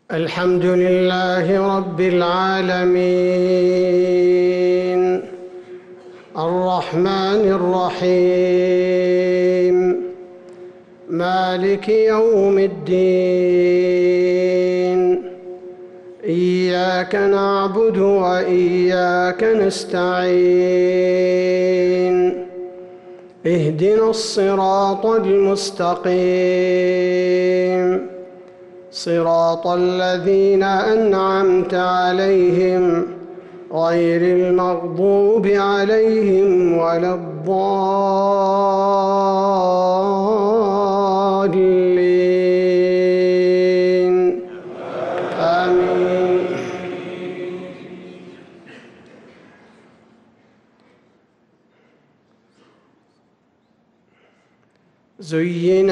الحمد لله رب العالمين الرحمن الرحيم مالك يوم الدين إياك نعبد وإياك نستعين اهدنا الصراط المستقيم صراط الذين أنعمت عليهم غير المغضوب عليهم ولا الضالين آمين. زين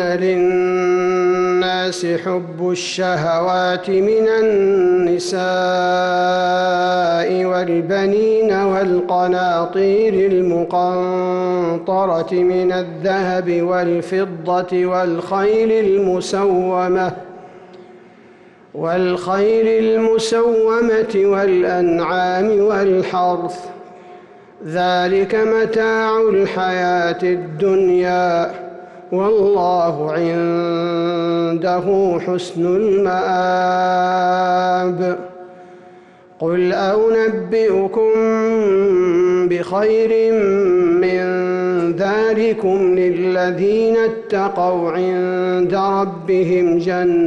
للناس حب الشهوات من النساء والبنين والقناطير المقنطرة من الذهب والفضة والخيل المسومة والأنعام والحرث ذلك متاع الحياة الدنيا والله عنده حسن المآب. قل أنبئكم بخير من ذلكم للذين اتقوا عند ربهم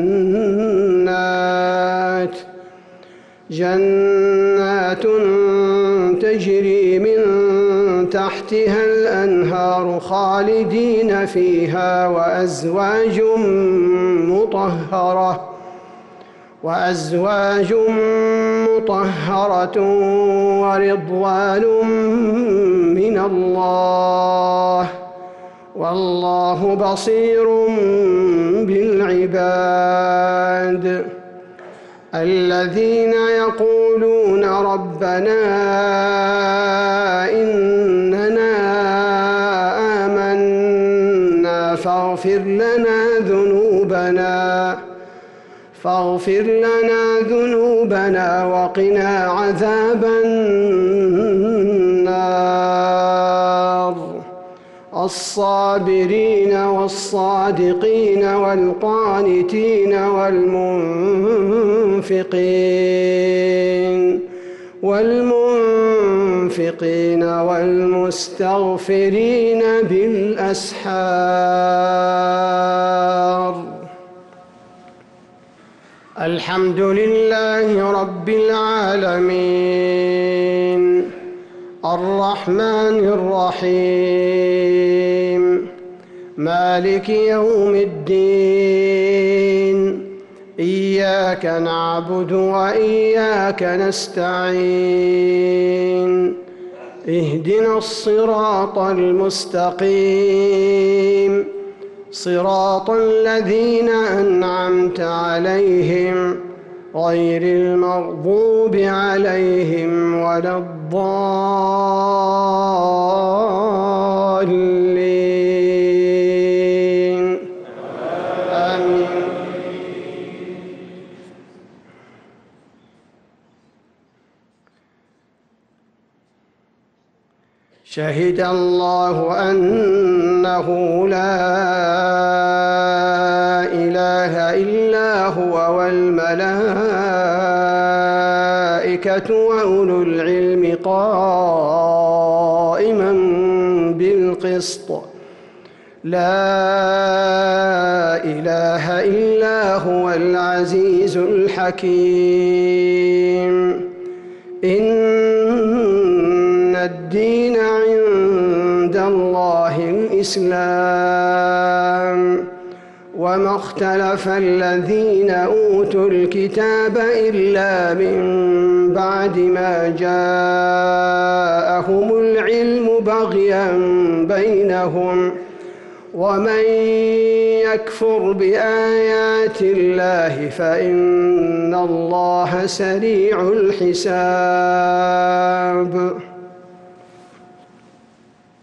جنات تجري من تحتها الأنهار خالدين فيها وأزواج مطهرة ورضوان من الله والله بصير بالعباد. الذين يقولون ربنا إننا آمنا فاغفر لنا ذنوبنا وقنا عذاب النار. الصابرين والصادقين والقانتين والمنفقين والمستغفرين بالأسحار. الحمد لله رب العالمين الرحمن الرحيم مالك يوم الدين إياك نعبد وإياك نستعين اهدنا الصراط المستقيم صراط الذين أنعمت عليهم غير المغضوب عليهم ولا الضالين آمين. شهد الله أنه لا إله إلا هو والملائكة وأولو العلم قائما بالقسط لا إله إلا هو العزيز الحكيم. إن الدين عند الله الإسلام وما اختلف الذين أوتوا الكتاب إلا من بعد ما جاءهم العلم بغيا بينهم ومن يكفر بآيات الله فإن الله سريع الحساب.